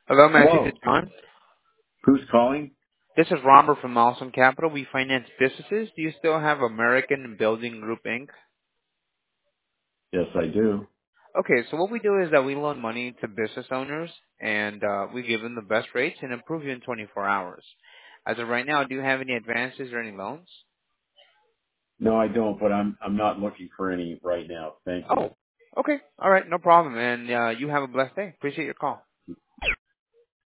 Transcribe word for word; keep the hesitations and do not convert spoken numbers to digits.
Hello, Matthew. Hello. It's John. Who's calling? This is Robert from Awesome Capital. We finance businesses. Do you still have American Building Group Incorporated? Yes, I do. Okay, so what we do is that we loan money to business owners, and uh, we give them the best rates and approve you in twenty-four hours. As of right now, do you have any advances or any loans? No, I don't, but I'm I'm not looking for any right now. Thank you. Oh, okay. All right, no problem. And uh, you have a blessed day. Appreciate your call.